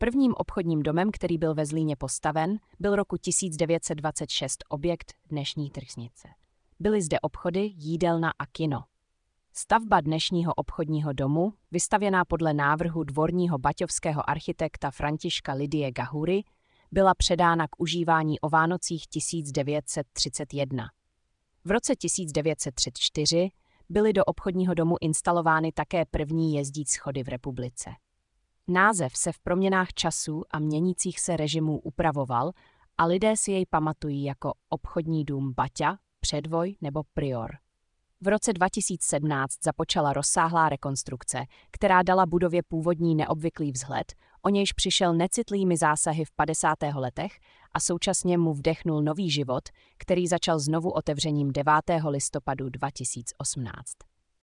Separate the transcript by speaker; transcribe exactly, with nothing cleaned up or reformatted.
Speaker 1: Prvním obchodním domem, který byl ve Zlíně postaven, byl roku tisíc devět set dvacet šest objekt dnešní tržnice. Byly zde obchody, jídelna a kino. Stavba dnešního obchodního domu, vystavěná podle návrhu dvorního baťovského architekta Františka Lidie Gahury, byla předána k užívání o Vánocích tisíc devět set třicet jedna. V roce tisíc devět set třicet čtyři byly do obchodního domu instalovány také první jezdící schody v republice. Název se v proměnách časů a měnících se režimů upravoval a lidé si jej pamatují jako obchodní dům Baťa, Předvoj nebo Prior. V roce dva tisíce sedmnáct započala rozsáhlá rekonstrukce, která dala budově původní neobvyklý vzhled, o nějž přišel necitlými zásahy v padesátých letech a současně mu vdechnul nový život, který začal znovu otevřením devátého listopadu dva tisíce osmnáct.